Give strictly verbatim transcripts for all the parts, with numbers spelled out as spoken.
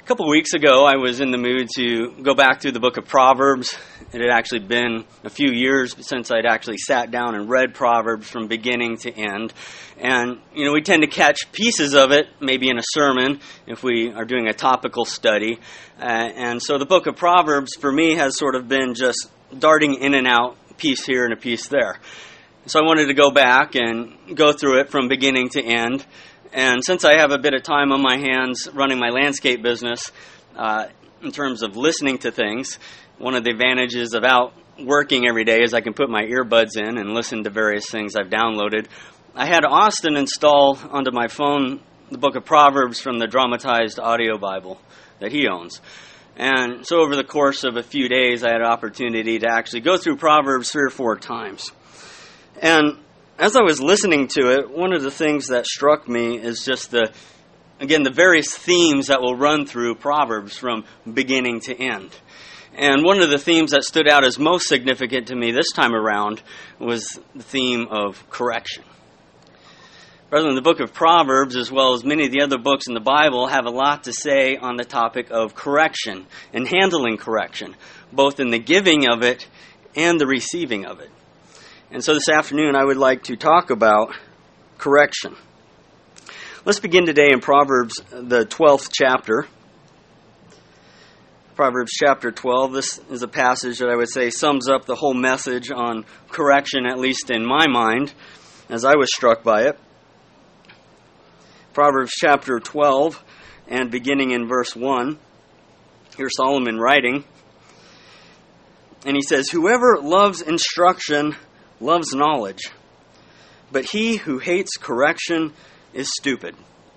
A couple weeks ago, I was in the mood to go back through the book of Proverbs. It had actually been a few years since I'd actually sat down and read Proverbs from beginning to end. And, you know, we tend to catch pieces of it, maybe in a sermon, if we are doing a topical study. Uh, and so the book of Proverbs, for me, has sort of been just darting in and out, a piece here and a piece there. So I wanted to go back and go through it from beginning to end. And since I have a bit of time on my hands running my landscape business, uh, in terms of listening to things, one of the advantages of out working every day is I can put my earbuds in and listen to various things I've downloaded. I had Austin install onto my phone the book of Proverbs from the dramatized audio Bible that he owns. And so over the course of a few days, I had an opportunity to actually go through Proverbs three or four times. And as I was listening to it, one of the things that struck me is just the, again, the various themes that will run through Proverbs from beginning to end. And one of the themes that stood out as most significant to me this time around was the theme of correction. Brethren, the book of Proverbs, as well as many of the other books in the Bible, have a lot to say on the topic of correction and handling correction, both in the giving of it and the receiving of it. And so this afternoon I would like to talk about correction. Let's begin today in Proverbs, the twelfth chapter. Proverbs chapter twelve. This is a passage that I would say sums up the whole message on correction, at least in my mind, as I was struck by it. Proverbs chapter twelve, and beginning in verse one, here's Solomon writing. And he says, "Whoever loves instruction loves knowledge, but he who hates correction is stupid."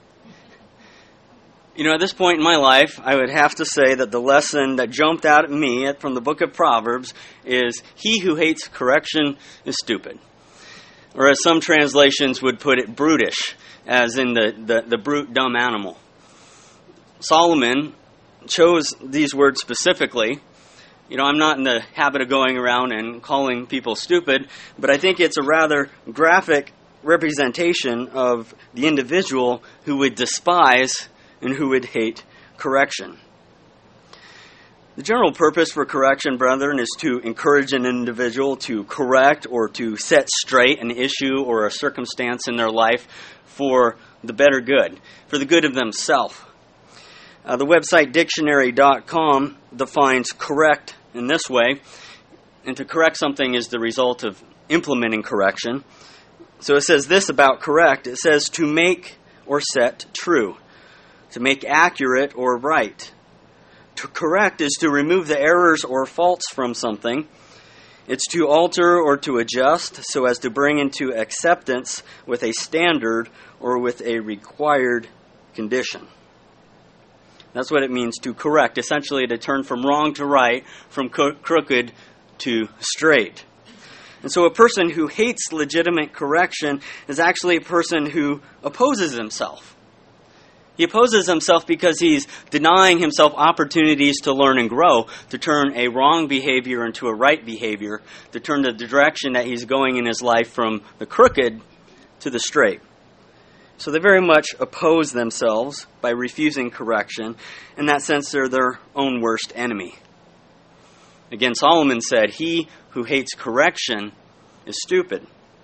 You know, at this point in my life, I would have to say that the lesson that jumped out at me from the book of Proverbs is, he who hates correction is stupid. Or as some translations would put it, brutish, as in the, the, the brute, dumb animal. Solomon chose these words specifically. You know, I'm not in the habit of going around and calling people stupid, but I think it's a rather graphic representation of the individual who would despise and who would hate correction. The general purpose for correction, brethren, is to encourage an individual to correct or to set straight an issue or a circumstance in their life for the better good, for the good of themselves. Uh, the website dictionary dot com defines correct in this way, and to correct something is the result of implementing correction. So it says this about correct. It says to make or set true, to make accurate or right. To correct is to remove the errors or faults from something. It's to alter or to adjust so as to bring into acceptance with a standard or with a required condition. That's what it means to correct, essentially to turn from wrong to right, from co- crooked to straight. And so a person who hates legitimate correction is actually a person who opposes himself. He opposes himself because he's denying himself opportunities to learn and grow, to turn a wrong behavior into a right behavior, to turn the direction that he's going in his life from the crooked to the straight. So they very much oppose themselves by refusing correction. In that sense, they're their own worst enemy. Again, Solomon said, he who hates correction is stupid.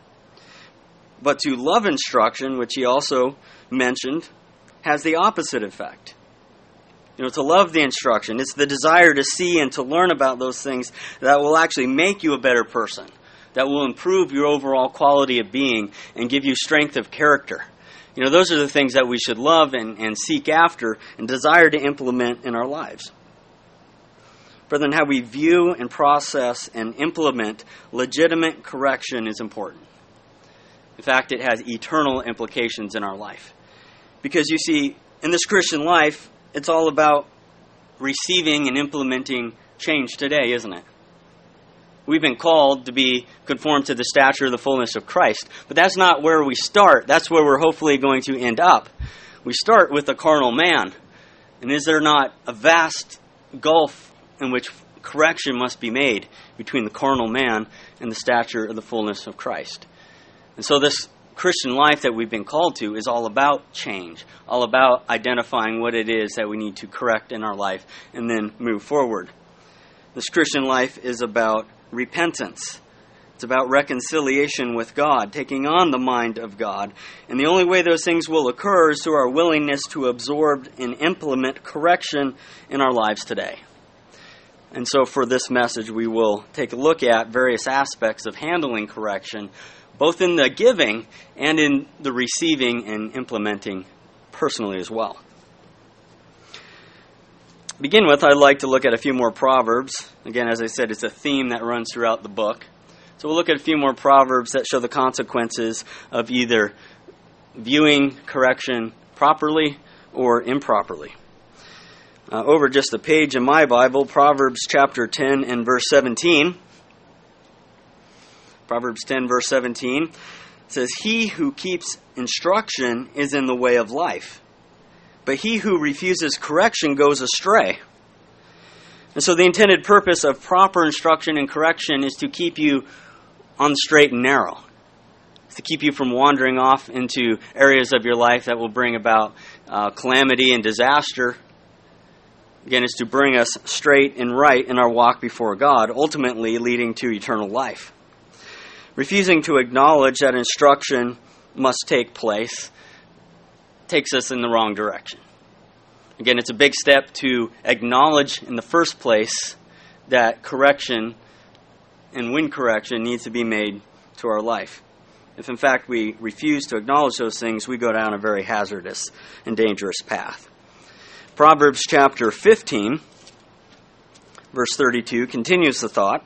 But to love instruction, which he also mentioned, has the opposite effect. You know, to love the instruction, it's the desire to see and to learn about those things that will actually make you a better person, that will improve your overall quality of being and give you strength of character. You know, those are the things that we should love and, and seek after and desire to implement in our lives. Brethren, how we view and process and implement legitimate correction is important. In fact, it has eternal implications in our life. Because you see, in this Christian life, it's all about receiving and implementing change today, isn't it? We've been called to be conformed to the stature of the fullness of Christ. But that's not where we start. That's where we're hopefully going to end up. We start with the carnal man. And is there not a vast gulf in which correction must be made between the carnal man and the stature of the fullness of Christ? And so this Christian life that we've been called to is all about change, all about identifying what it is that we need to correct in our life and then move forward. This Christian life is about repentance. It's about reconciliation with God, taking on the mind of God. And the only way those things will occur is through our willingness to absorb and implement correction in our lives today. And so for this message, we will take a look at various aspects of handling correction, both in the giving and in the receiving and implementing personally as well. To begin with, I'd like to look at a few more Proverbs. Again, as I said, it's a theme that runs throughout the book. So we'll look at a few more Proverbs that show the consequences of either viewing correction properly or improperly. Uh, over just a page in my Bible, Proverbs chapter ten and verse seventeen. Proverbs ten, verse seventeen says, "He who keeps instruction is in the way of life, but he who refuses correction goes astray." And so the intended purpose of proper instruction and correction is to keep you on the straight and narrow. It's to keep you from wandering off into areas of your life that will bring about uh, calamity and disaster. Again, it's to bring us straight and right in our walk before God, ultimately leading to eternal life. Refusing to acknowledge that instruction must take place takes us in the wrong direction. Again, it's a big step to acknowledge in the first place that correction and when correction needs to be made to our life. If in fact we refuse to acknowledge those things, we go down a very hazardous and dangerous path. Proverbs chapter fifteen, verse thirty-two, continues the thought.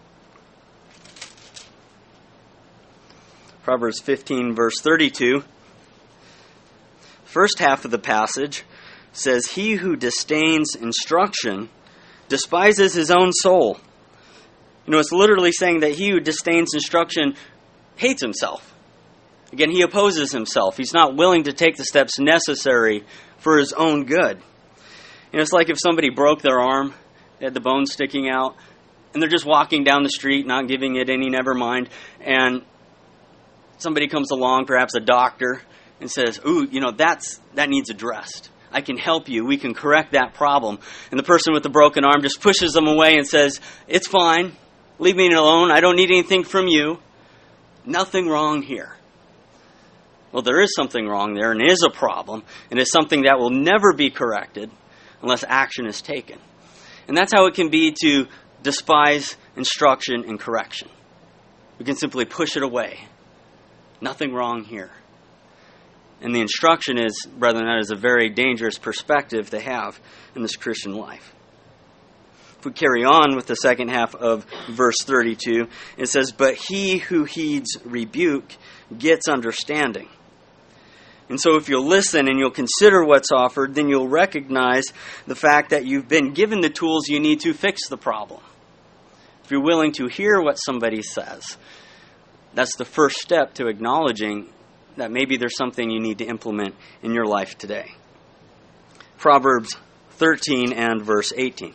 Proverbs fifteen, verse thirty-two. First half of the passage says, "He who disdains instruction despises his own soul." You know, it's literally saying that he who disdains instruction hates himself. Again, he opposes himself. He's not willing to take the steps necessary for his own good. You know, it's like if somebody broke their arm, they had the bone sticking out, and they're just walking down the street, not giving it any never mind, and somebody comes along, perhaps a doctor, and says, "Ooh, you know, that's that needs addressed. I can help you. We can correct that problem." And the person with the broken arm just pushes them away and says, "It's fine. Leave me alone. I don't need anything from you. Nothing wrong here." Well, there is something wrong there, and it is a problem, and it's something that will never be corrected unless action is taken. And that's how it can be to despise instruction and correction. We can simply push it away. Nothing wrong here. And the instruction is, brethren, that is a very dangerous perspective to have in this Christian life. If we carry on with the second half of verse thirty-two, it says, "But he who heeds rebuke gets understanding." And so if you'll listen and you'll consider what's offered, then you'll recognize the fact that you've been given the tools you need to fix the problem. If you're willing to hear what somebody says, that's the first step to acknowledging that maybe there's something you need to implement in your life today. Proverbs thirteen and verse eighteen.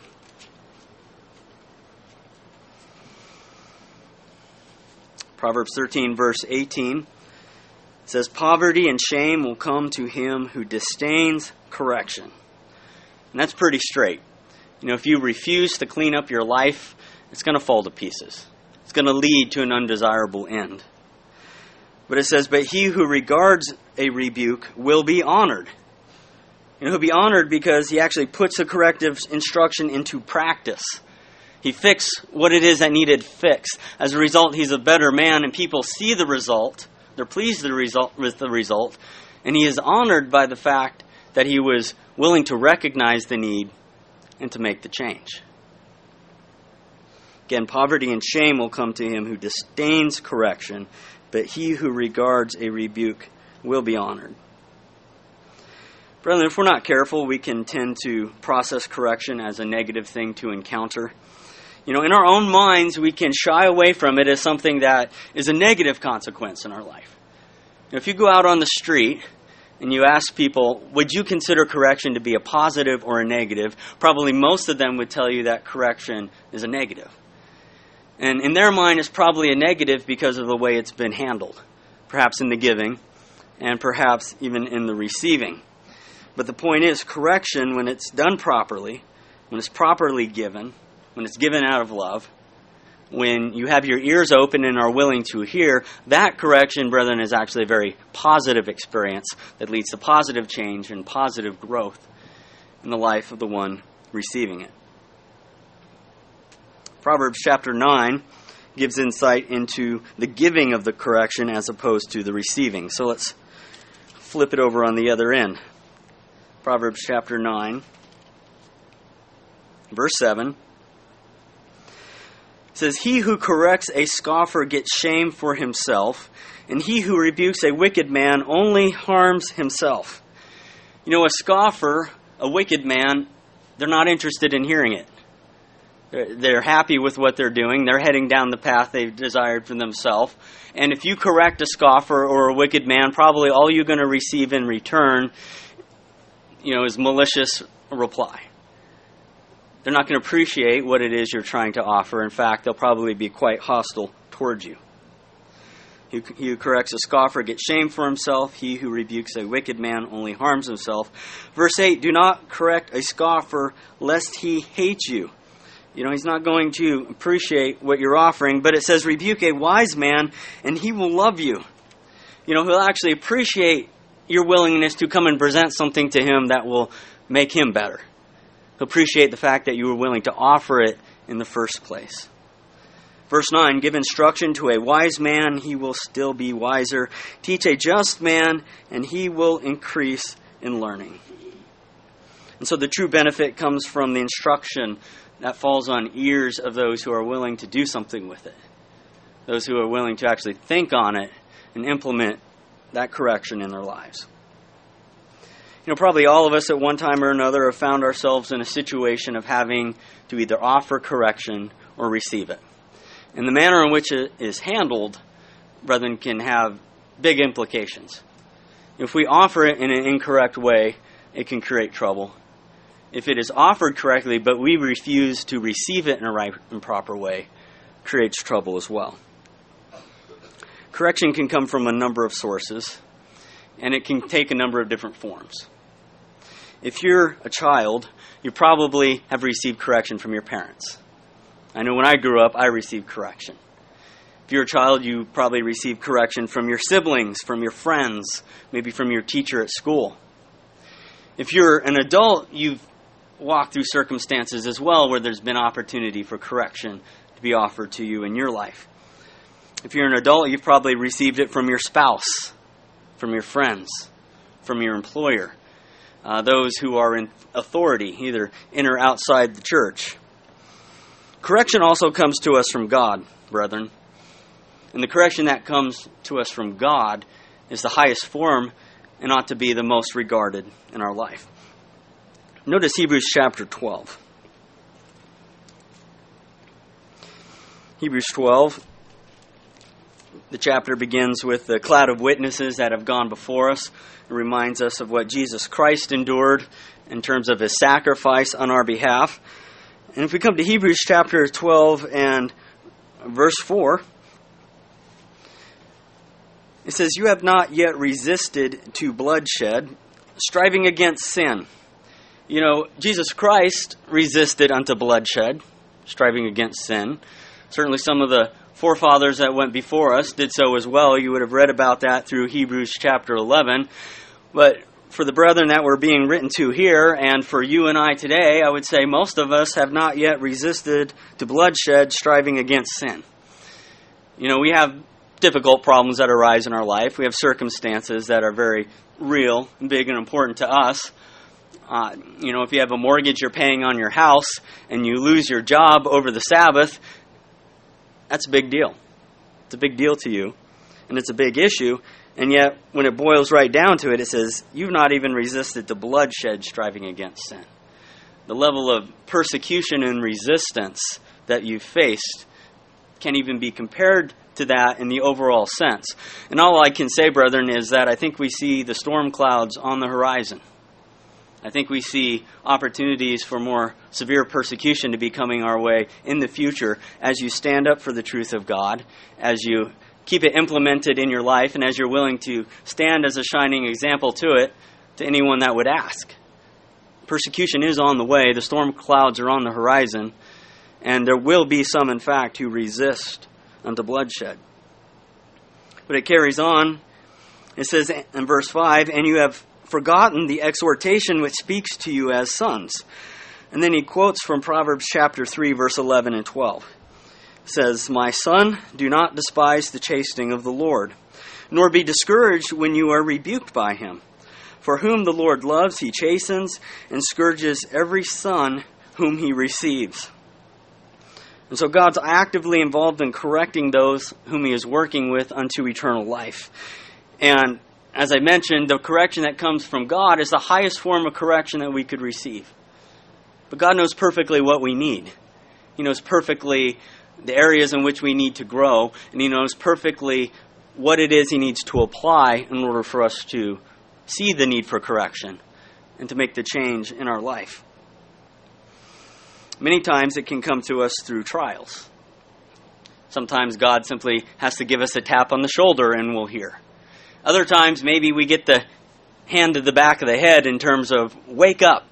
Proverbs thirteen, verse eighteen says, "Poverty and shame will come to him who disdains correction." And that's pretty straight. You know, if you refuse to clean up your life, it's going to fall to pieces. It's going to lead to an undesirable end. But it says, "But he who regards a rebuke will be honored." You know, he'll be honored because he actually puts the corrective instruction into practice. He fixed what it is that needed fixed. As a result, he's a better man, and people see the result. They're pleased the result, with the result. And he is honored by the fact that he was willing to recognize the need and to make the change. Again, poverty and shame will come to him who disdains correction, but he who regards a rebuke will be honored. Brethren, if we're not careful, we can tend to process correction as a negative thing to encounter. You know, in our own minds, we can shy away from it as something that is a negative consequence in our life. You know, if you go out on the street and you ask people, would you consider correction to be a positive or a negative? Probably most of them would tell you that correction is a negative. And in their mind, it's probably a negative because of the way it's been handled. Perhaps in the giving, and perhaps even in the receiving. But the point is, correction, when it's done properly, when it's properly given, when it's given out of love, when you have your ears open and are willing to hear, that correction, brethren, is actually a very positive experience that leads to positive change and positive growth in the life of the one receiving it. Proverbs chapter nine gives insight into the giving of the correction as opposed to the receiving. So let's flip it over on the other end. Proverbs chapter nine, verse seven. It says, "He who corrects a scoffer gets shame for himself, and he who rebukes a wicked man only harms himself." You know, a scoffer, a wicked man, they're not interested in hearing it. They're happy with what they're doing. They're heading down the path they've desired for themselves. And if you correct a scoffer or a wicked man, probably all you're going to receive in return, you know, is malicious reply. They're not going to appreciate what it is you're trying to offer. In fact, they'll probably be quite hostile towards you. He who corrects a scoffer gets shame for himself. He who rebukes a wicked man only harms himself. Verse eight, "Do not correct a scoffer lest he hate you." You know, he's not going to appreciate what you're offering, but it says, "Rebuke a wise man and he will love you." You know, he'll actually appreciate your willingness to come and present something to him that will make him better. He'll appreciate the fact that you were willing to offer it in the first place. Verse nine, "Give instruction to a wise man, he will still be wiser. Teach a just man, and he will increase in learning." And so the true benefit comes from the instruction that falls on ears of those who are willing to do something with it. Those who are willing to actually think on it and implement that correction in their lives. You know, probably all of us at one time or another have found ourselves in a situation of having to either offer correction or receive it. And the manner in which it is handled, brethren, can have big implications. If we offer it in an incorrect way, it can create trouble. If it is offered correctly, but we refuse to receive it in a right and proper way, creates trouble as well. Correction can come from a number of sources, and it can take a number of different forms. If you're a child, you probably have received correction from your parents. I know when I grew up, I received correction. If you're a child, you probably received correction from your siblings, from your friends, maybe from your teacher at school. If you're an adult, you've walked through circumstances as well where there's been opportunity for correction to be offered to you in your life. If you're an adult, you've probably received it from your spouse, from your friends, from your employer, uh, those who are in authority, either in or outside the church. Correction also comes to us from God, brethren. And the correction that comes to us from God is the highest form and ought to be the most regarded in our life. Notice Hebrews chapter twelve. Hebrews twelve, the chapter begins with the cloud of witnesses that have gone before us. It reminds us of what Jesus Christ endured in terms of his sacrifice on our behalf. And if we come to Hebrews chapter twelve and verse four, it says, "You have not yet resisted to bloodshed, striving against sin." You know, Jesus Christ resisted unto bloodshed, striving against sin. Certainly some of the forefathers that went before us did so as well. You would have read about that through Hebrews chapter eleven. But for the brethren that were being written to here, and for you and I today, I would say most of us have not yet resisted to bloodshed, striving against sin. You know, we have difficult problems that arise in our life. We have circumstances that are very real, big, and important to us. Uh, you know, if you have a mortgage you're paying on your house and you lose your job over the Sabbath, that's a big deal. It's a big deal to you, and it's a big issue. And yet, when it boils right down to it, it says, you've not even resisted the bloodshed, striving against sin. The level of persecution and resistance that you've faced can't even be compared to that in the overall sense. And all I can say, brethren, is that I think we see the storm clouds on the horizon. I think we see opportunities for more severe persecution to be coming our way in the future as you stand up for the truth of God, as you keep it implemented in your life and as you're willing to stand as a shining example to it to anyone that would ask. Persecution is on the way. The storm clouds are on the horizon. And there will be some, in fact, who resist unto bloodshed. But it carries on. It says in verse five, and you have forgotten the exhortation which speaks to you as sons. And then he quotes from Proverbs chapter three, verse eleven and twelve. It says, my son, do not despise the chastening of the Lord, nor be discouraged when you are rebuked by him. For whom the Lord loves, he chastens, and scourges every son whom he receives. And so God's actively involved in correcting those whom he is working with unto eternal life. And as I mentioned, the correction that comes from God is the highest form of correction that we could receive. But God knows perfectly what we need. He knows perfectly the areas in which we need to grow, and he knows perfectly what it is he needs to apply in order for us to see the need for correction and to make the change in our life. Many times it can come to us through trials. Sometimes God simply has to give us a tap on the shoulder and we'll hear. Other times maybe we get the hand to the back of the head in terms of wake up.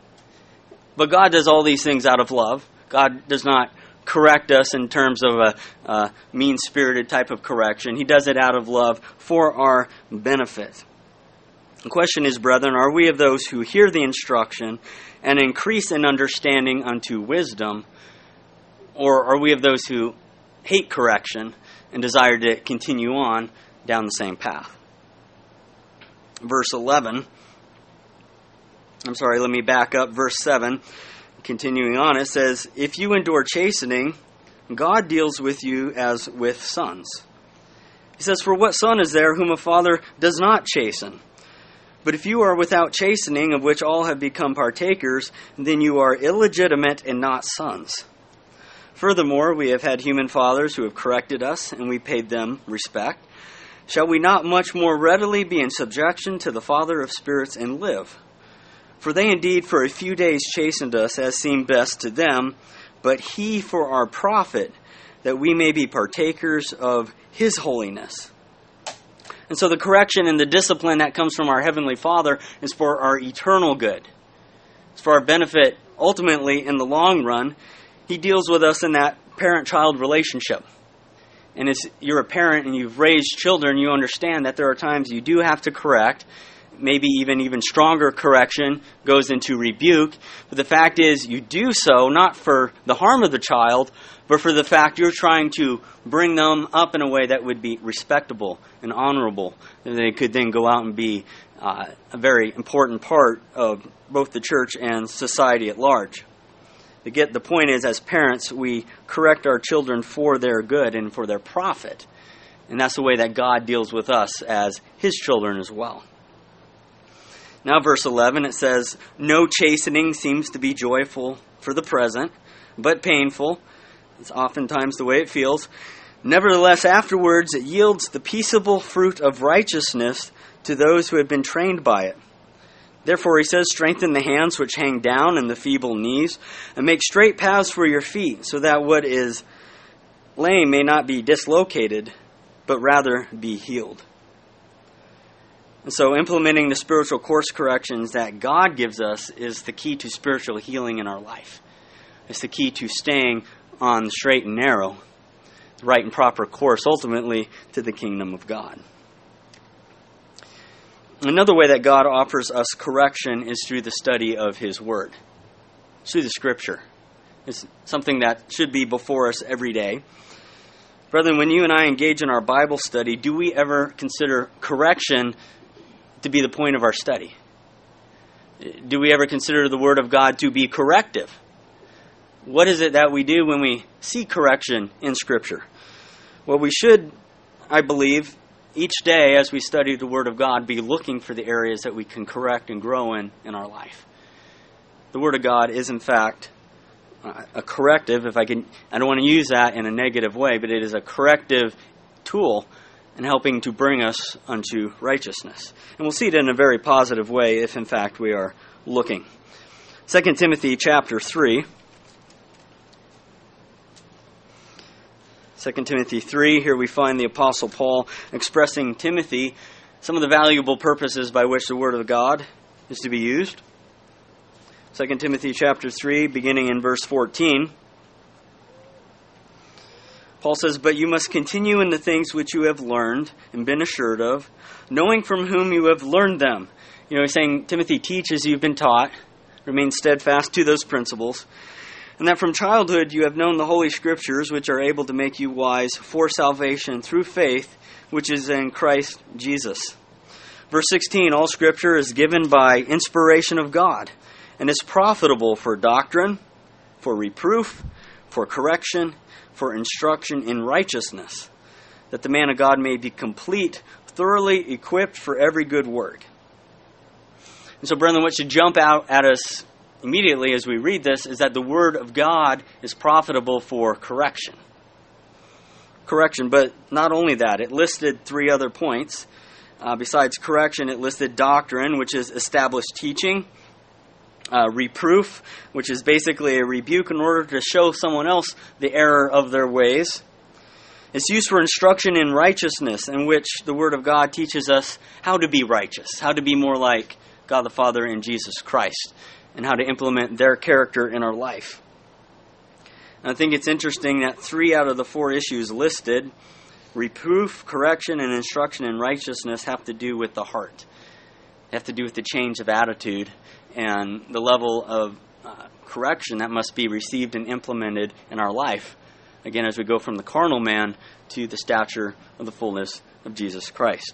But God does all these things out of love. God does not correct us in terms of a, a mean-spirited type of correction. He does it out of love for our benefit. The question is, brethren, are we of those who hear the instruction and increase in understanding unto wisdom, or are we of those who hate correction and desire to continue on down the same path? Verse eleven, I'm sorry, let me back up. Verse seven, continuing on, it says, if you endure chastening, God deals with you as with sons. He says, for what son is there whom a father does not chasten? But if you are without chastening, of which all have become partakers, then you are illegitimate and not sons. Furthermore, we have had human fathers who have corrected us, and we paid them respect. Shall we not much more readily be in subjection to the Father of spirits and live? For they indeed for a few days chastened us as seemed best to them, but he for our profit, that we may be partakers of his holiness. And so the correction and the discipline that comes from our Heavenly Father is for our eternal good. It's for our benefit, ultimately, in the long run. He deals with us in that parent-child relationship. And as you're a parent and you've raised children, you understand that there are times you do have to correct. Maybe even even stronger correction goes into rebuke. But the fact is, you do so not for the harm of the child, but for the fact you're trying to bring them up in a way that would be respectable and honorable. And they could then go out and be uh, a very important part of both the church and society at large. To get the point is, as parents, we correct our children for their good and for their profit. And that's the way that God deals with us as his children as well. Now, verse eleven, it says, no chastening seems to be joyful for the present, but painful. It's oftentimes the way it feels. Nevertheless, afterwards it yields the peaceable fruit of righteousness to those who have been trained by it. Therefore, he says, strengthen the hands which hang down and the feeble knees, and make straight paths for your feet, so that what is lame may not be dislocated, but rather be healed. And so implementing the spiritual course corrections that God gives us is the key to spiritual healing in our life. It's the key to staying on the straight and narrow, the right and proper course, ultimately to the kingdom of God. Another way that God offers us correction is through the study of his word. It's through the scripture. It's something that should be before us every day. Brethren, when you and I engage in our Bible study, do we ever consider correction to be the point of our study? Do we ever consider the Word of God to be corrective? What is it that we do when we see correction in Scripture? Well, we should, I believe, each day as we study the Word of God, be looking for the areas that we can correct and grow in in our life. The Word of God is, in fact, a corrective, if I can, I don't want to use that in a negative way, but it is a corrective tool in helping to bring us unto righteousness. And we'll see it in a very positive way if, in fact, we are looking. Second Timothy chapter three. Second Timothy three, here we find the Apostle Paul expressing Timothy some of the valuable purposes by which the Word of God is to be used. Second Timothy chapter three, beginning in verse fourteen. Paul says, "But you must continue in the things which you have learned and been assured of, knowing from whom you have learned them." You know, he's saying, Timothy, teach as you've been taught, remain steadfast to those principles, and that from childhood you have known the Holy Scriptures, which are able to make you wise for salvation through faith, which is in Christ Jesus. Verse sixteen, all Scripture is given by inspiration of God, and is profitable for doctrine, for reproof, for correction, for instruction in righteousness, that the man of God may be complete, thoroughly equipped for every good work. And so, brethren, what should jump out at us immediately as we read this is that the Word of God is profitable for correction. Correction, but not only that, it listed three other points. Uh, besides correction, it listed doctrine, which is established teaching. Uh, reproof, which is basically a rebuke in order to show someone else the error of their ways. It's used for instruction in righteousness, in which the Word of God teaches us how to be righteous, how to be more like God the Father and Jesus Christ, and how to implement their character in our life. And I think it's interesting that three out of the four issues listed, reproof, correction, and instruction in righteousness, have to do with the heart. They have to do with the change of attitude and the level of uh, correction that must be received and implemented in our life. Again, as we go from the carnal man to the stature of the fullness of Jesus Christ.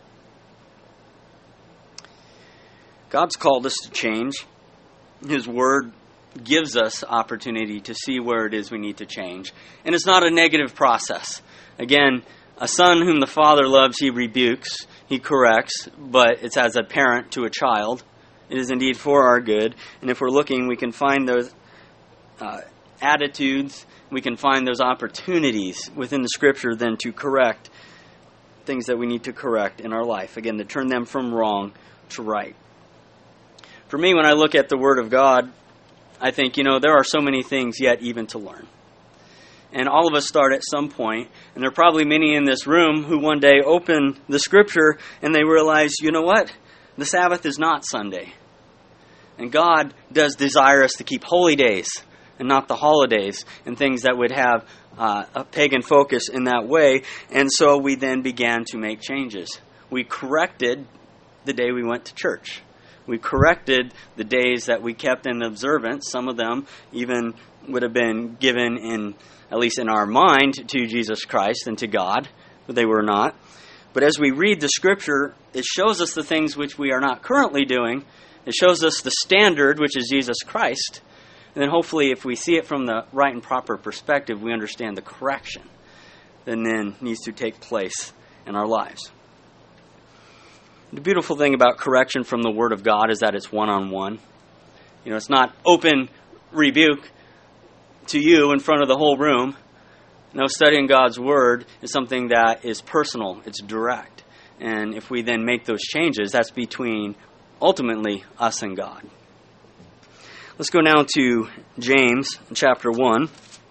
God's called us to change. His Word gives us opportunity to see where it is we need to change. And it's not a negative process. Again, a son whom the Father loves, he rebukes, he corrects, but it's as a parent to a child. It is indeed for our good. And if we're looking, we can find those uh, attitudes, we can find those opportunities within the Scripture then to correct things that we need to correct in our life. Again, to turn them from wrong to right. For me, when I look at the Word of God, I think, you know, there are so many things yet even to learn. And all of us start at some point, and there are probably many in this room who one day open the Scripture and they realize, you know what? The Sabbath is not Sunday. And God does desire us to keep holy days and not the holidays and things that would have uh, a pagan focus in that way. And so we then began to make changes. We corrected the day we went to church. We corrected the days that we kept in observance. Some of them even would have been given in, at least in our mind, to Jesus Christ and to God, but they were not. But as we read the Scripture, it shows us the things which we are not currently doing. It shows us the standard, which is Jesus Christ. And then hopefully, if we see it from the right and proper perspective, we understand the correction that then needs to take place in our lives. The beautiful thing about correction from the Word of God is that it's one-on-one. You know, it's not open rebuke to you in front of the whole room. No, studying God's Word is something that is personal. It's direct. And if we then make those changes, that's between, ultimately, us and God. Let's go now to James chapter one.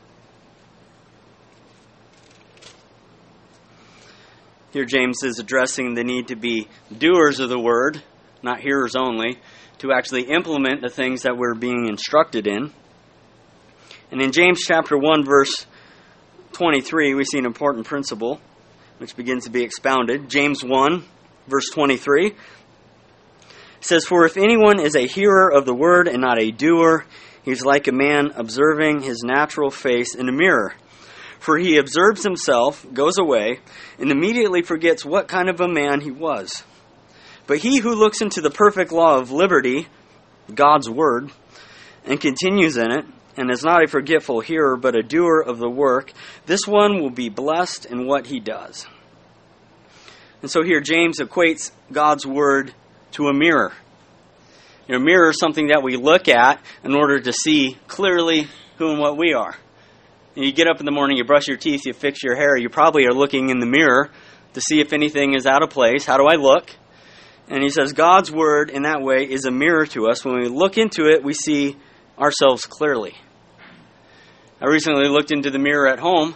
Here James is addressing the need to be doers of the Word, not hearers only, to actually implement the things that we're being instructed in. And in James chapter one, verse twenty-three, we see an important principle which begins to be expounded. James one, verse twenty-three. It says, "For if anyone is a hearer of the word and not a doer, he's like a man observing his natural face in a mirror. For he observes himself, goes away, and immediately forgets what kind of a man he was. But he who looks into the perfect law of liberty, God's word, and continues in it, and is not a forgetful hearer, but a doer of the work, this one will be blessed in what he does." And so here James equates God's word to a mirror. You know, a mirror is something that we look at in order to see clearly who and what we are. And you get up in the morning, you brush your teeth, you fix your hair, you probably are looking in the mirror to see if anything is out of place. How do I look? And he says God's word in that way is a mirror to us. When we look into it, we see ourselves clearly. I recently looked into the mirror at home,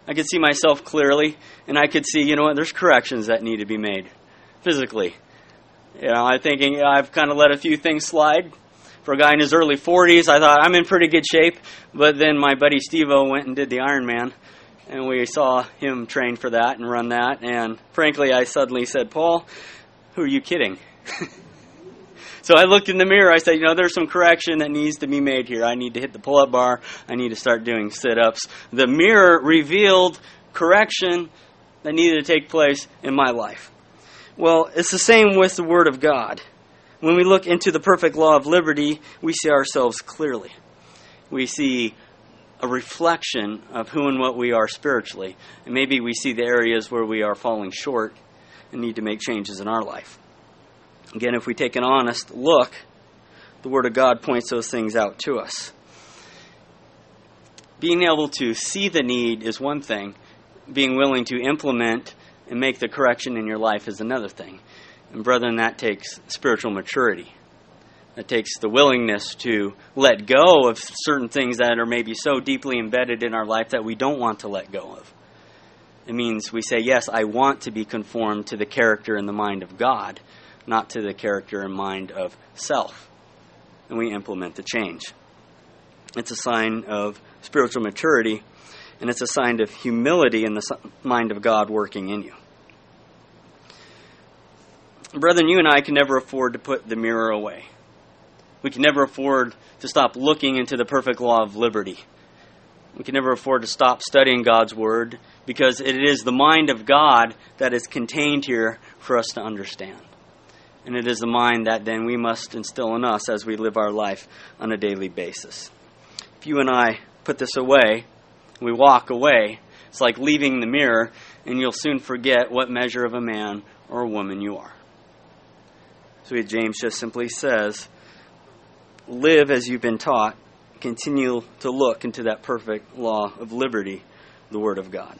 I could see myself clearly, and I could see, you know what, there's corrections that need to be made physically. You know, I'm thinking, you know, I've kind of let a few things slide. For a guy in his early forties, I thought, I'm in pretty good shape. But then my buddy Steve-O went and did the Ironman, and we saw him train for that and run that. And frankly, I suddenly said, Paul, who are you kidding? So I looked in the mirror. I said, you know, there's some correction that needs to be made here. I need to hit the pull-up bar. I need to start doing sit-ups. The mirror revealed correction that needed to take place in my life. Well, it's the same with the Word of God. When we look into the perfect law of liberty, we see ourselves clearly. We see a reflection of who and what we are spiritually. And maybe we see the areas where we are falling short and need to make changes in our life. Again, if we take an honest look, the Word of God points those things out to us. Being able to see the need is one thing. Being willing to implement and make the correction in your life is another thing. And brethren, that takes spiritual maturity. That takes the willingness to let go of certain things that are maybe so deeply embedded in our life that we don't want to let go of. It means we say, yes, I want to be conformed to the character and the mind of God, not to the character and mind of self. And we implement the change. It's a sign of spiritual maturity, and it's a sign of humility in the mind of God working in you. Brethren, you and I can never afford to put the mirror away. We can never afford to stop looking into the perfect law of liberty. We can never afford to stop studying God's Word, because it is the mind of God that is contained here for us to understand. And it is the mind that then we must instill in us as we live our life on a daily basis. If you and I put this away, we walk away, it's like leaving the mirror, and you'll soon forget what measure of a man or a woman you are. So James just simply says, live as you've been taught, continue to look into that perfect law of liberty, the Word of God.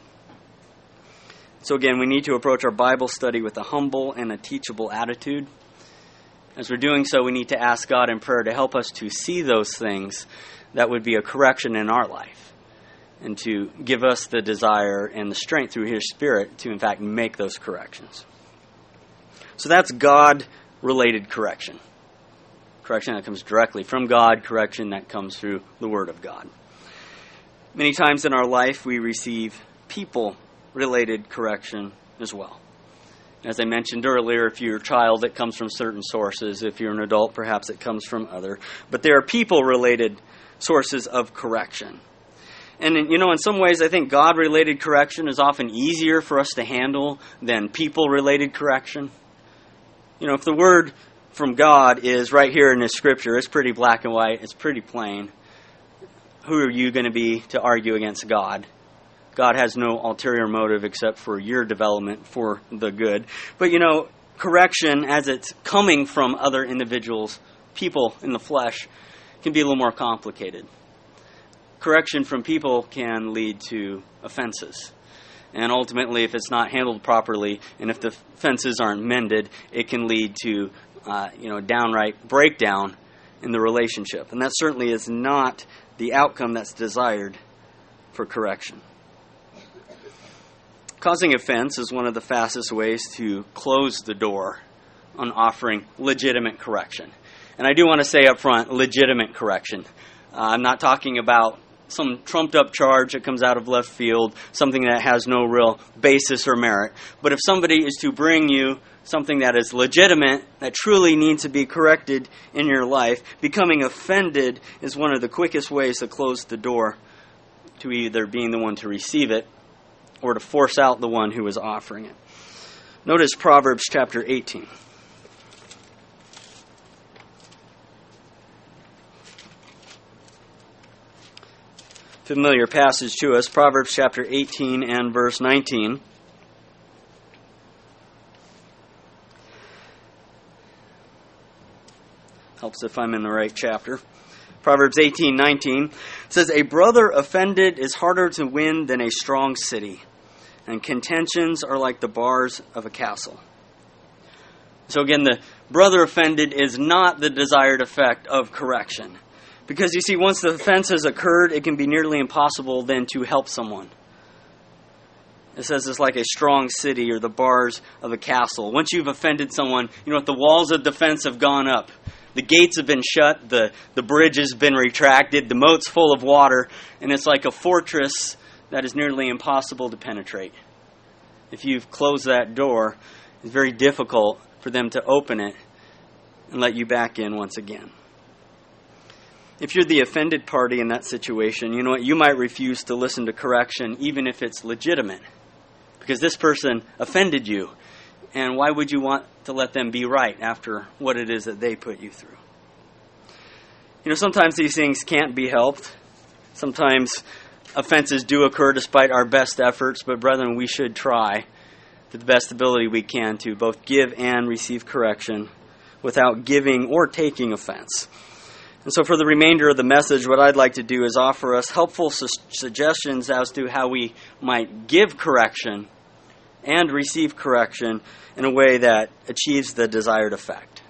So again, we need to approach our Bible study with a humble and a teachable attitude. As we're doing so, we need to ask God in prayer to help us to see those things that would be a correction in our life, and to give us the desire and the strength through His Spirit to, in fact, make those corrections. So that's God-related correction. Correction that comes directly from God, correction that comes through the Word of God. Many times in our life, we receive people-related correction as well. As I mentioned earlier, if you're a child, it comes from certain sources. If you're an adult, perhaps it comes from other. But there are people-related sources of correction. And, you know, in some ways, I think God-related correction is often easier for us to handle than people-related correction. You know, if the word from God is right here in this Scripture, it's pretty black and white, it's pretty plain. Who are you going to be to argue against God? God has no ulterior motive except for your development for the good. But, you know, correction as it's coming from other individuals, people in the flesh, can be a little more complicated. Correction from people can lead to offenses. And ultimately, if it's not handled properly, and if the fences aren't mended, it can lead to, uh, you know, downright breakdown in the relationship. And that certainly is not the outcome that's desired for correction. Causing offense is one of the fastest ways to close the door on offering legitimate correction. And I do want to say up front, legitimate correction. Uh, I'm not talking about some trumped-up charge that comes out of left field, something that has no real basis or merit. But if somebody is to bring you something that is legitimate, that truly needs to be corrected in your life, becoming offended is one of the quickest ways to close the door to either being the one to receive it or to force out the one who is offering it. Notice Proverbs chapter eighteen. Familiar passage to us, Proverbs chapter eighteen and verse nineteen. Helps if I'm in the right chapter. Proverbs eighteen nineteen says, "A brother offended is harder to win than a strong city, and contentions are like the bars of a castle." So again, the brother offended is not the desired effect of correction. Because you see, once the offense has occurred, it can be nearly impossible then to help someone. It says it's like a strong city or the bars of a castle. Once you've offended someone, you know what, the walls of defense have gone up. The gates have been shut, the, the bridge has been retracted, the moat's full of water, and it's like a fortress that is nearly impossible to penetrate. If you've closed that door, it's very difficult for them to open it and let you back in once again. If you're the offended party in that situation, you know what, you might refuse to listen to correction even if it's legitimate, because this person offended you. And why would you want to let them be right after what it is that they put you through? You know, sometimes these things can't be helped. Sometimes offenses do occur despite our best efforts, but brethren, we should try to the best ability we can to both give and receive correction without giving or taking offense. And so for the remainder of the message, what I'd like to do is offer us helpful su- suggestions as to how we might give correction and receive correction in a way that achieves the desired effect.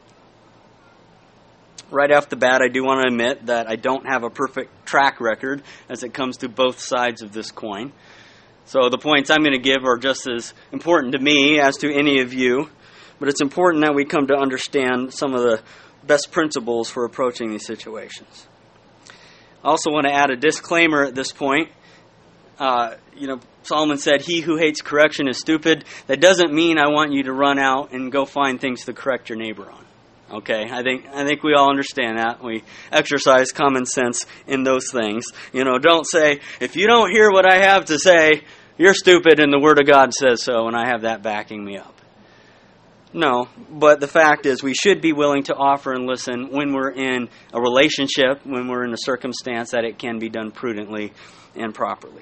Right off the bat, I do want to admit that I don't have a perfect track record as it comes to both sides of this coin. So the points I'm going to give are just as important to me as to any of you, but it's important that we come to understand some of the best principles for approaching these situations. I also want to add a disclaimer at this point. Uh, you know, Solomon said, "He who hates correction is stupid." That doesn't mean I want you to run out and go find things to correct your neighbor on. Okay, I think I think we all understand that. We exercise common sense in those things. You know, don't say, if you don't hear what I have to say, you're stupid and the Word of God says so, and I have that backing me up. No, but the fact is we should be willing to offer and listen when we're in a relationship, when we're in a circumstance that it can be done prudently and properly.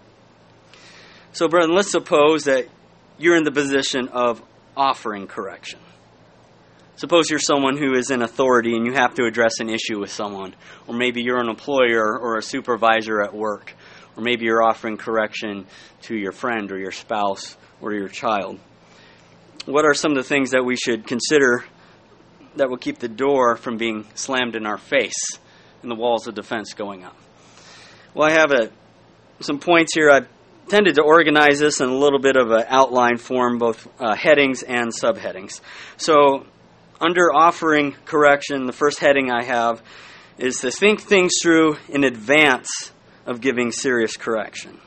So, brethren, let's suppose that you're in the position of offering correction. Suppose you're someone who is in authority and you have to address an issue with someone. Or maybe you're an employer or a supervisor at work. Or maybe you're offering correction to your friend or your spouse or your child. What are some of the things that we should consider that will keep the door from being slammed in our face and the walls of defense going up? Well, I have a, some points here. I've tended to organize this in a little bit of an outline form, both uh, headings and subheadings. So, under offering correction, the first heading I have is to think things through in advance of giving serious correction.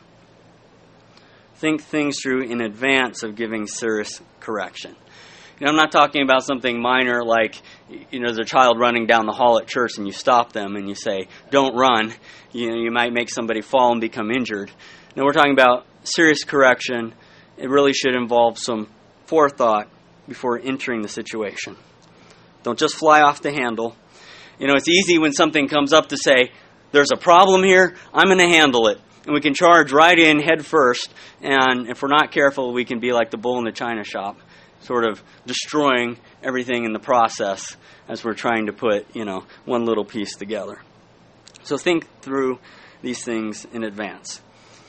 Think things through in advance of giving serious correction. You know, I'm not talking about something minor like, you know, there's a child running down the hall at church and you stop them and you say, "Don't run." You know, you might make somebody fall and become injured. No, we're talking about serious correction. It really should involve some forethought before entering the situation. Don't just fly off the handle. You know, it's easy when something comes up to say, "There's a problem here, I'm going to handle it." And we can charge right in head first, and if we're not careful, we can be like the bull in the china shop, sort of destroying everything in the process as we're trying to put, you know, one little piece together. So think through these things in advance.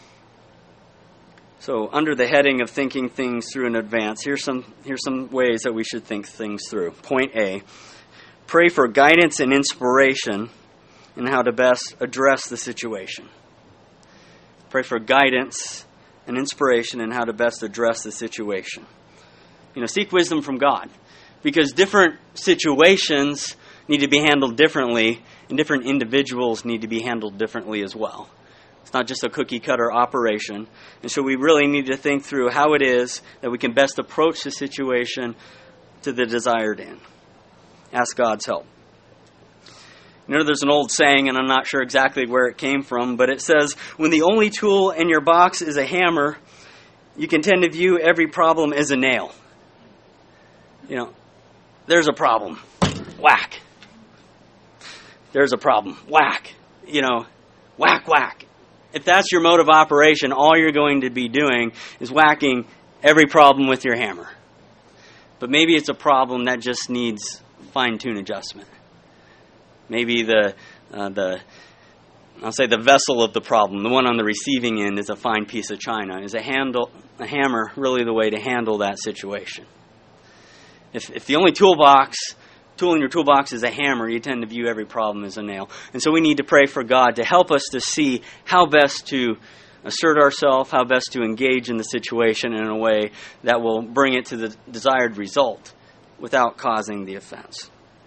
So under the heading of thinking things through in advance, here's some here's some ways that we should think things through. Point A, pray for guidance and inspiration in how to best address the situation. Pray for guidance and inspiration in how to best address the situation. You know, seek wisdom from God, because different situations need to be handled differently, and different individuals need to be handled differently as well. It's not just a cookie-cutter operation. And so we really need to think through how it is that we can best approach the situation to the desired end. Ask God's help. You know, there's an old saying, and I'm not sure exactly where it came from, but it says, when the only tool in your box is a hammer, you can tend to view every problem as a nail. You know, there's a problem. Whack. There's a problem. Whack. You know, whack, whack. If that's your mode of operation, all you're going to be doing is whacking every problem with your hammer. But maybe it's a problem that just needs fine-tune adjustment. Maybe the uh, the I'll say the vessel of the problem, the one on the receiving end, is a fine piece of china. Is a handle a hammer really the way to handle that situation? If if the only toolbox tool in your toolbox is a hammer, you tend to view every problem as a nail. And so we need to pray for God to help us to see how best to assert ourselves, how best to engage in the situation in a way that will bring it to the desired result without causing the offense.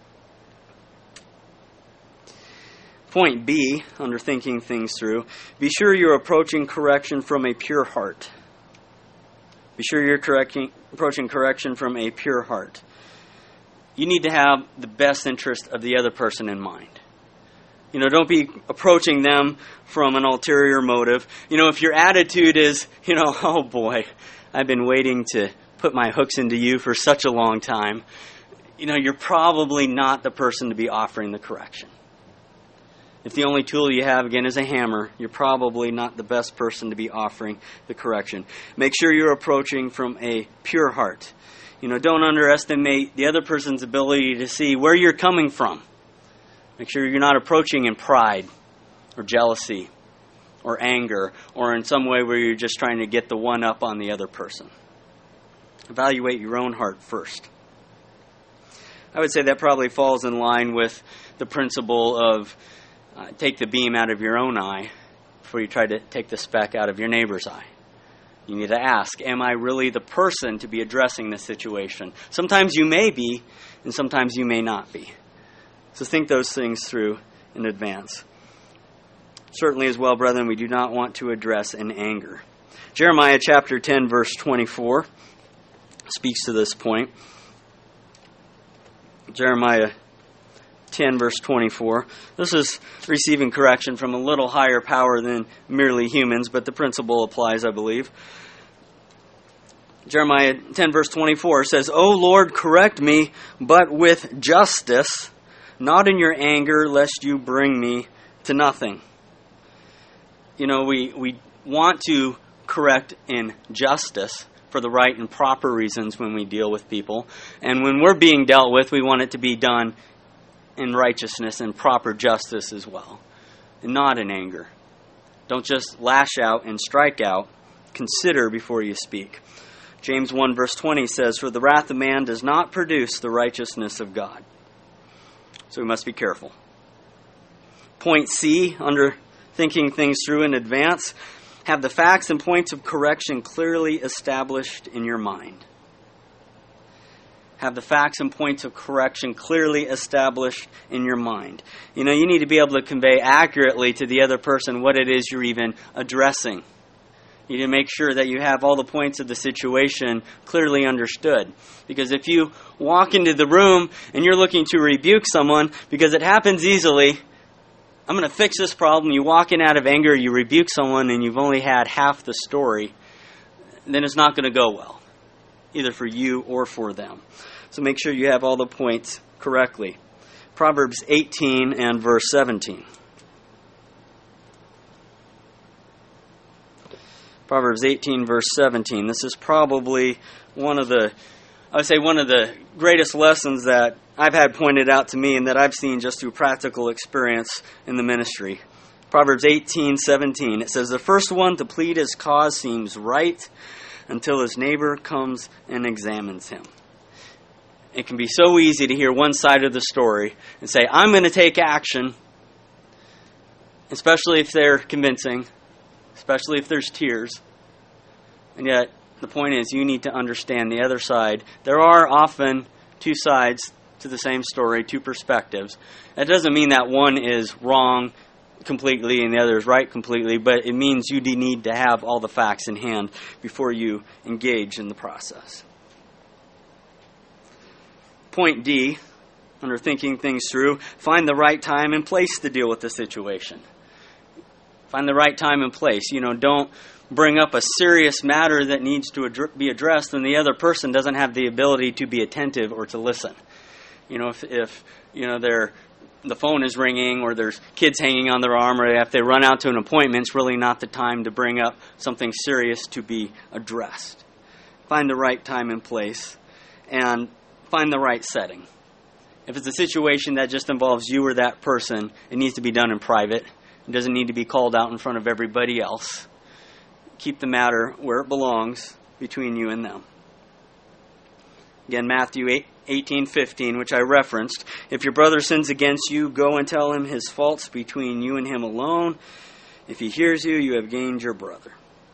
Point B, under thinking things through, be sure you're approaching correction from a pure heart. Be sure you're correcting, approaching correction from a pure heart. You need to have the best interest of the other person in mind. You know, don't be approaching them from an ulterior motive. You know, if your attitude is, you know, oh boy, I've been waiting to put my hooks into you for such a long time, you know, you're probably not the person to be offering the correction. If the only tool you have, again, is a hammer, you're probably not the best person to be offering the correction. Make sure you're approaching from a pure heart. You know, don't underestimate the other person's ability to see where you're coming from. Make sure you're not approaching in pride or jealousy or anger or in some way where you're just trying to get the one up on the other person. Evaluate your own heart first. I would say that probably falls in line with the principle of uh, take the beam out of your own eye before you try to take the speck out of your neighbor's eye. You need to ask, am I really the person to be addressing this situation? Sometimes you may be, and sometimes you may not be. So think those things through in advance. Certainly as well, brethren, we do not want to address in anger. Jeremiah chapter ten, verse twenty-four speaks to this point. Jeremiah ten, verse twenty-four. This is receiving correction from a little higher power than merely humans, but the principle applies, I believe. Jeremiah ten, verse twenty-four says, O Lord, correct me, but with justice, not in your anger, lest you bring me to nothing. You know, we, we want to correct in justice for the right and proper reasons when we deal with people. And when we're being dealt with, we want it to be done in righteousness and proper justice as well, and not in anger. Don't just lash out and strike out. Consider before you speak. James one, verse twenty says, For the wrath of man does not produce the righteousness of God. So we must be careful. Point C, under thinking things through in advance, have the facts and points of correction clearly established in your mind. Have the facts and points of correction clearly established in your mind. You know, you need to be able to convey accurately to the other person what it is you're even addressing. You need to make sure that you have all the points of the situation clearly understood. Because if you walk into the room and you're looking to rebuke someone, because it happens easily, I'm going to fix this problem. You walk in out of anger, you rebuke someone, and you've only had half the story, then it's not going to go well, either for you or for them. So make sure you have all the points correctly. Proverbs eighteen and verse seventeen. Proverbs eighteen, verse seventeen. This is probably one of the, I would say, one of the greatest lessons that I've had pointed out to me and that I've seen just through practical experience in the ministry. Proverbs eighteen, seventeen. It says, The first one to plead his cause seems right until his neighbor comes and examines him. It can be so easy to hear one side of the story and say, I'm going to take action, especially if they're convincing, especially if there's tears. And yet, the point is, you need to understand the other side. There are often two sides to the same story, two perspectives. That doesn't mean that one is wrong completely and the other is right completely, but it means you need to have all the facts in hand before you engage in the process. Point D, under thinking things through, find the right time and place to deal with the situation. Find the right time and place. You know, don't bring up a serious matter that needs to ad- be addressed when the other person doesn't have the ability to be attentive or to listen. You know, if, if you know, they're, the phone is ringing or there's kids hanging on their arm or if they run out to an appointment, it's really not the time to bring up something serious to be addressed. Find the right time and place and find the right setting. If it's a situation that just involves you or that person, it needs to be done in private. It doesn't need to be called out in front of everybody else. Keep the matter where it belongs between you and them. Again, Matthew eighteen fifteen, which I referenced. If your brother sins against you, go and tell him his faults between you and him alone. If he hears you, you have gained your brother.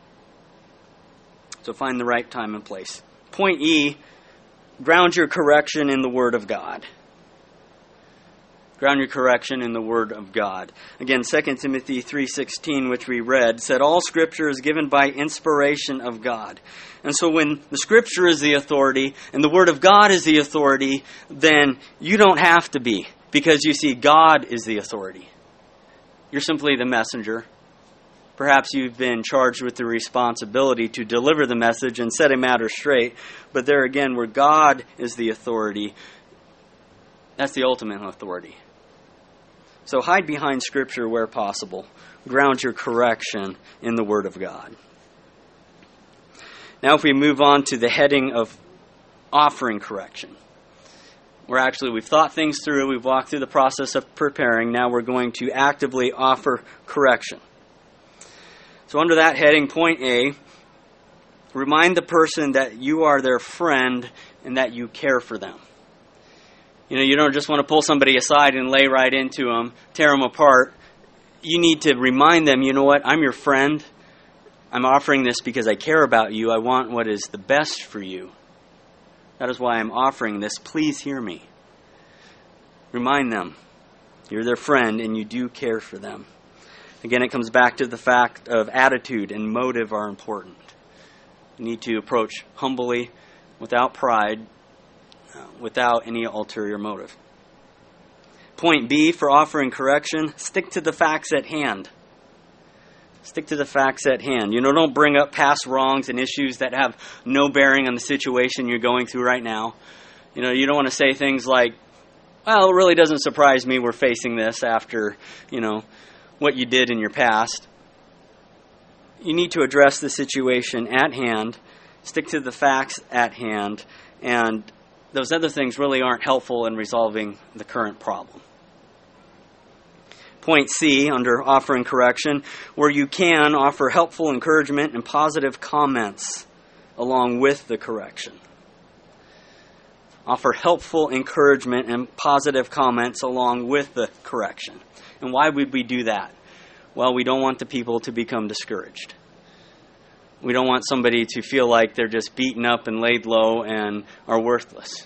So find the right time and place. Point E, ground your correction in the Word of God. Ground your correction in the Word of God. Again, Second Timothy three sixteen, which we read, said, all Scripture is given by inspiration of God. And so when the Scripture is the authority and the Word of God is the authority, then you don't have to be, because you see, God is the authority. You're simply the messenger. Perhaps you've been charged with the responsibility to deliver the message and set a matter straight. But there again, where God is the authority, that's the ultimate authority. So hide behind Scripture where possible. Ground your correction in the Word of God. Now if we move on to the heading of offering correction. We're actually, we've thought things through, we've walked through the process of preparing. Now we're going to actively offer correction. So under that heading, point A, remind the person that you are their friend and that you care for them. You know, you don't just want to pull somebody aside and lay right into them, tear them apart. You need to remind them, you know what, I'm your friend. I'm offering this because I care about you. I want what is the best for you. That is why I'm offering this. Please hear me. Remind them you're their friend and you do care for them. Again, it comes back to the fact of attitude and motive are important. You need to approach humbly, without pride, uh, without any ulterior motive. Point B, for offering correction, stick to the facts at hand. Stick to the facts at hand. You know, don't bring up past wrongs and issues that have no bearing on the situation you're going through right now. You know, you don't want to say things like, well, it really doesn't surprise me we're facing this after, you know, what you did in your past. You need to address the situation at hand, stick to the facts at hand, and those other things really aren't helpful in resolving the current problem. Point C, under offering correction, where you can, offer helpful encouragement and positive comments along with the correction. Offer helpful encouragement and positive comments along with the correction. And why would we do that? Well, we don't want the people to become discouraged. We don't want somebody to feel like they're just beaten up and laid low and are worthless.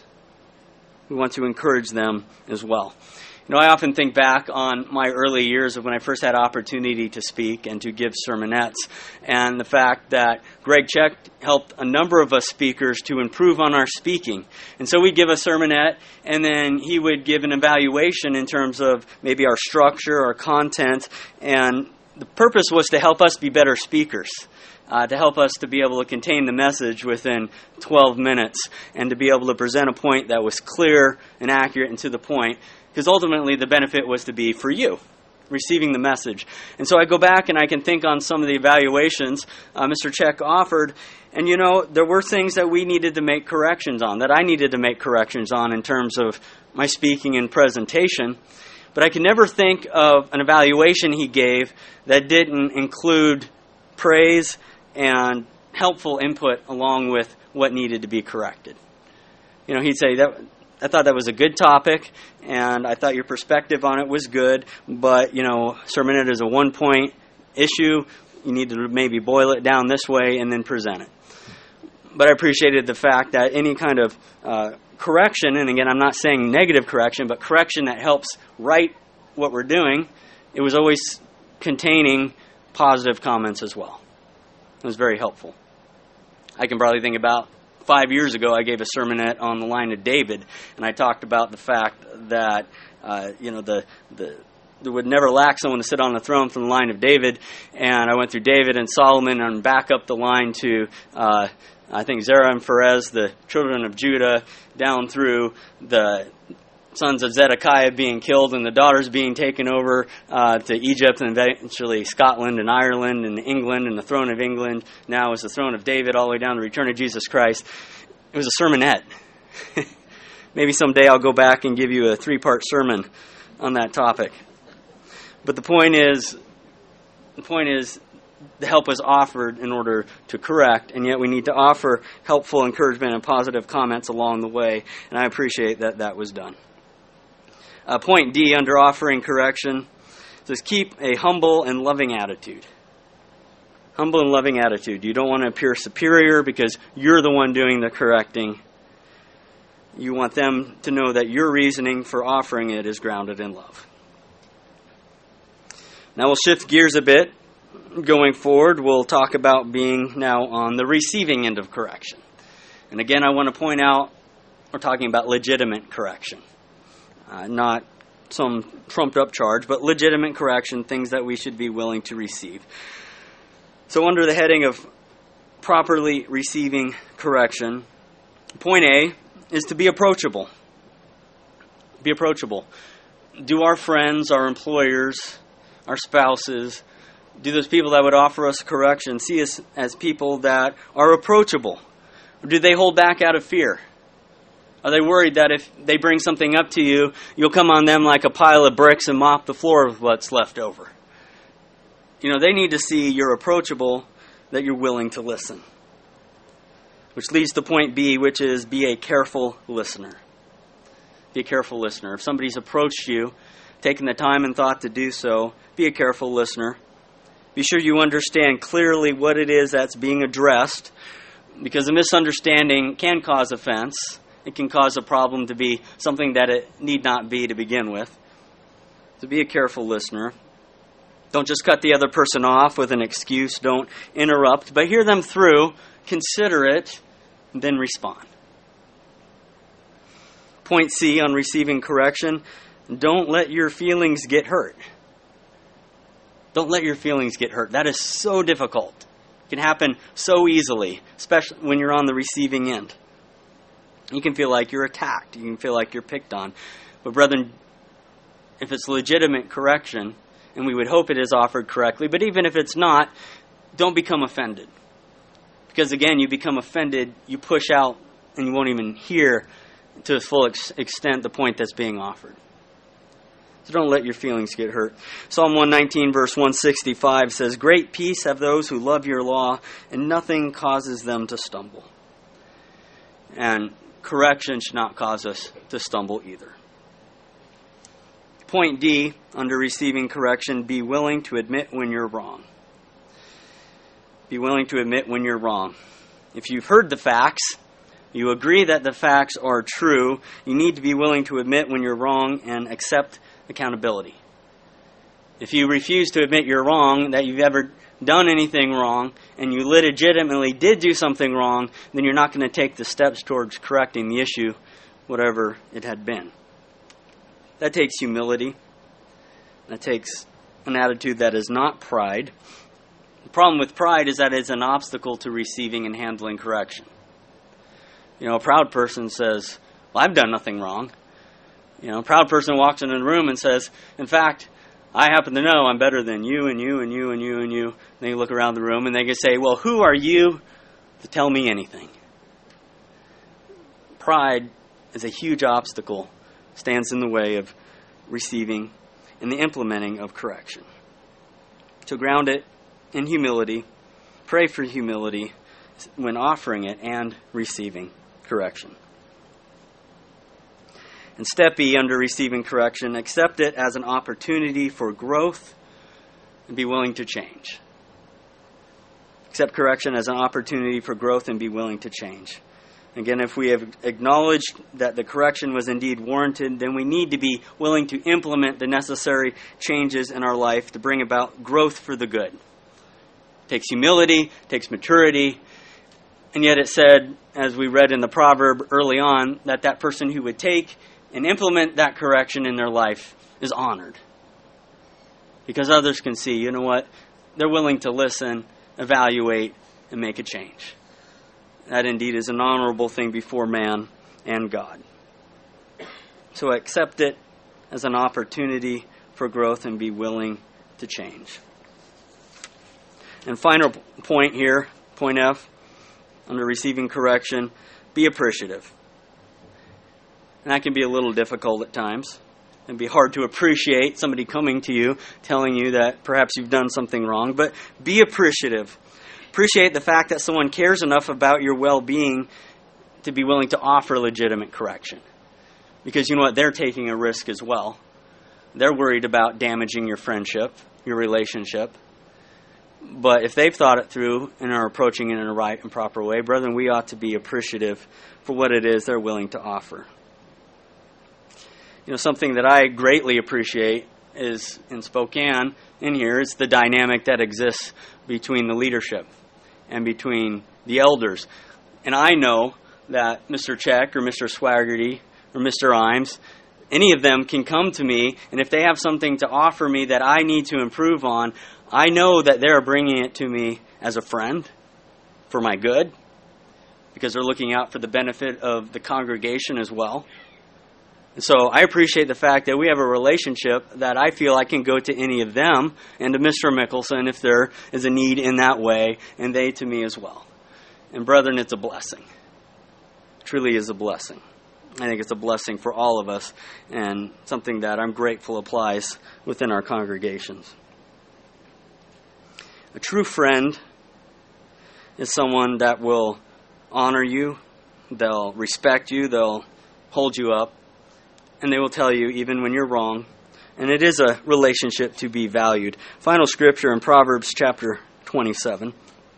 We want to encourage them as well. You know, I often think back on my early years of when I first had opportunity to speak and to give sermonettes, and the fact that Greg Check helped a number of us speakers to improve on our speaking. And so we'd give a sermonette, and then he would give an evaluation in terms of maybe our structure, our content, and the purpose was to help us be better speakers. Uh, to help us to be able to contain the message within twelve minutes and to be able to present a point that was clear and accurate and to the point, because ultimately the benefit was to be for you, receiving the message. And so I go back and I can think on some of the evaluations uh, Mister Check offered, and you know, there were things that we needed to make corrections on, that I needed to make corrections on in terms of my speaking and presentation. But I can never think of an evaluation he gave that didn't include praise and helpful input along with what needed to be corrected. You know, he'd say, that I thought that was a good topic, and I thought your perspective on it was good, but, you know, sermonette is a one-point issue. You need to maybe boil it down this way and then present it. But I appreciated the fact that any kind of uh, correction, and again, I'm not saying negative correction, but correction that helps right what we're doing, it was always containing positive comments as well. It was very helpful. I can probably think about five years ago, I gave a sermonette on the line of David, and I talked about the fact that, uh, you know, the, the there would never lack someone to sit on the throne from the line of David, and I went through David and Solomon and back up the line to, uh, I think, Zerah and Perez, the children of Judah, down through the sons of Zedekiah being killed and the daughters being taken over uh, to Egypt and eventually Scotland and Ireland and England, and the throne of England now is the throne of David all the way down to the return of Jesus Christ. It was a sermonette. Maybe someday I'll go back and give you a three-part sermon on that topic. But the point is, the point is, the help was offered in order to correct, and yet we need to offer helpful encouragement and positive comments along the way, and I appreciate that that was done. Uh, point D, under offering correction, It says, keep a humble and loving attitude. Humble and loving attitude. You don't want to appear superior because you're the one doing the correcting. You want them to know that your reasoning for offering it is grounded in love. Now we'll shift gears a bit. Going forward, we'll talk about being now on the receiving end of correction. And again, I want to point out, we're talking about legitimate correction. Uh, not some trumped up charge, but legitimate correction, things that we should be willing to receive. So under the heading of properly receiving correction, point A is to be approachable. Be approachable. Do our friends, our employers, our spouses, do those people that would offer us correction see us as people that are approachable? Or do they hold back out of fear? Are they worried that if they bring something up to you, you'll come on them like a pile of bricks and mop the floor with what's left over? You know, they need to see you're approachable, that you're willing to listen. Which leads to point B, which is be a careful listener. Be a careful listener. If somebody's approached you, taken the time and thought to do so, be a careful listener. Be sure you understand clearly what it is that's being addressed, because a misunderstanding can cause offense. It can cause a problem to be something that it need not be to begin with. So be a careful listener. Don't just cut the other person off with an excuse. Don't interrupt, but hear them through, consider it, and then respond. Point C on receiving correction, don't let your feelings get hurt. Don't let your feelings get hurt. That is so difficult. It can happen so easily, especially when you're on the receiving end. You can feel like you're attacked. You can feel like you're picked on. But brethren, if it's legitimate correction, and we would hope it is offered correctly, but even if it's not, don't become offended. Because again, you become offended, you push out, and you won't even hear to the full ex- extent the point that's being offered. So don't let your feelings get hurt. Psalm one nineteen verse one sixty-five says, great peace have those who love your law, and nothing causes them to stumble. And correction should not cause us to stumble either. Point D, under receiving correction, be willing to admit when you're wrong. Be willing to admit when you're wrong. If you've heard the facts, you agree that the facts are true, you need to be willing to admit when you're wrong and accept accountability. If you refuse to admit you're wrong, that you've ever done anything wrong, and you legitimately did do something wrong, then you're not going to take the steps towards correcting the issue, whatever it had been. That takes humility. That takes an attitude that is not pride. The problem with pride is that it's an obstacle to receiving and handling correction. You know, a proud person says, well, I've done nothing wrong. You know, a proud person walks into the room and says, in fact, I happen to know I'm better than you and you and you and you and you. And they look around the room and they can say, well, who are you to tell me anything? Pride is a huge obstacle, stands in the way of receiving and the implementing of correction. So ground it in humility. Pray for humility when offering it and receiving correction. And step E, under receiving correction, accept it as an opportunity for growth and be willing to change. Accept correction as an opportunity for growth and be willing to change. Again, if we have acknowledged that the correction was indeed warranted, then we need to be willing to implement the necessary changes in our life to bring about growth for the good. It takes humility, it takes maturity, and yet it said, as we read in the proverb early on, that that person who would take and implement that correction in their life is honored. Because others can see, you know what, they're willing to listen, evaluate, and make a change. That indeed is an honorable thing before man and God. So accept it as an opportunity for growth and be willing to change. And final point here, point F, under receiving correction, be appreciative. And that can be a little difficult at times. It can be hard to appreciate somebody coming to you, telling you that perhaps you've done something wrong. But be appreciative. Appreciate the fact that someone cares enough about your well-being to be willing to offer legitimate correction. Because you know what? They're taking a risk as well. they're worried about damaging your friendship, your relationship. But if they've thought it through and are approaching it in a right and proper way, brethren, we ought to be appreciative for what it is they're willing to offer. You know, something that I greatly appreciate is in Spokane, in here, is the dynamic that exists between the leadership and between the elders. And I know that Mister Check or Mister Swaggerty or Mister Imes, any of them can come to me, and if they have something to offer me that I need to improve on, I know that they're bringing it to me as a friend for my good, because they're looking out for the benefit of the congregation as well. And so I appreciate the fact that we have a relationship that I feel I can go to any of them and to Mister Mickelson if there is a need in that way, and they to me as well. And brethren, it's a blessing. It truly is a blessing. I think it's a blessing for all of us, and something that I'm grateful applies within our congregations. A true friend is someone that will honor you, they'll respect you, they'll hold you up, and they will tell you even when you're wrong. And it is a relationship to be valued. Final scripture in Proverbs chapter twenty-seven.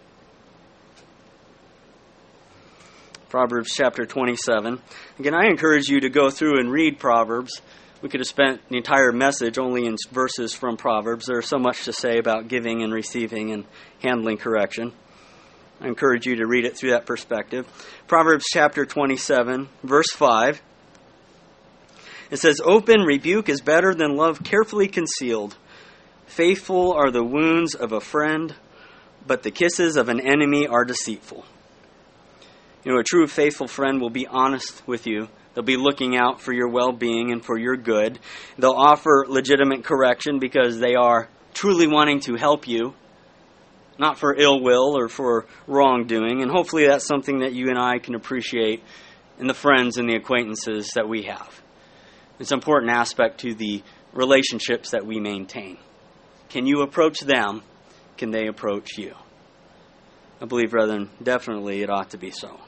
Proverbs chapter twenty-seven. Again, I encourage you to go through and read Proverbs. We could have spent the entire message only in verses from Proverbs. There's so much to say about giving and receiving and handling correction. I encourage you to read it through that perspective. Proverbs chapter twenty-seven, verse five. It says, "Open rebuke is better than love carefully concealed. Faithful are the wounds of a friend, but the kisses of an enemy are deceitful." You know, a true faithful friend will be honest with you. They'll be looking out for your well-being and for your good. They'll offer legitimate correction because they are truly wanting to help you, not for ill will or for wrongdoing. And hopefully that's something that you and I can appreciate in the friends and the acquaintances that we have. It's an important aspect to the relationships that we maintain. Can you approach them? Can they approach you? I believe, brethren, definitely it ought to be so.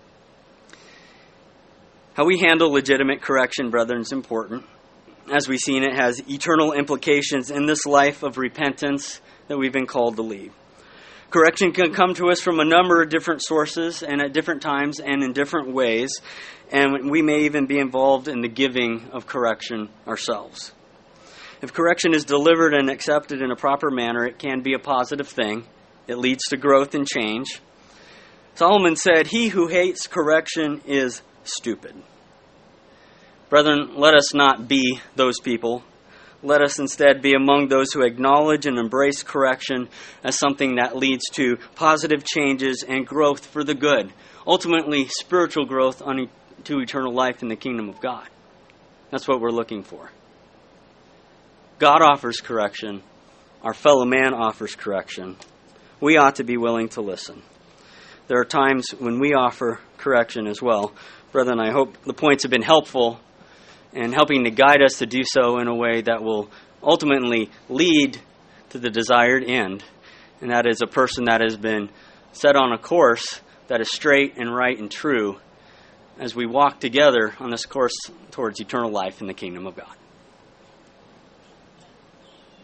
How we handle legitimate correction, brethren, is important. As we've seen, it has eternal implications in this life of repentance that we've been called to lead. Correction can come to us from a number of different sources and at different times and in different ways. And we may even be involved in the giving of correction ourselves. If correction is delivered and accepted in a proper manner, it can be a positive thing. It leads to growth and change. Solomon said, "He who hates correction is stupid." Brethren, let us not be those people. Let us instead be among those who acknowledge and embrace correction as something that leads to positive changes and growth for the good. Ultimately, spiritual growth on e- to eternal life in the kingdom of God. That's what we're looking for. God offers correction. Our fellow man offers correction. We ought to be willing to listen. There are times when we offer correction as well. Brethren, I hope the points have been helpful and helping to guide us to do so in a way that will ultimately lead to the desired end. And that is a person that has been set on a course that is straight and right and true as we walk together on this course towards eternal life in the kingdom of God.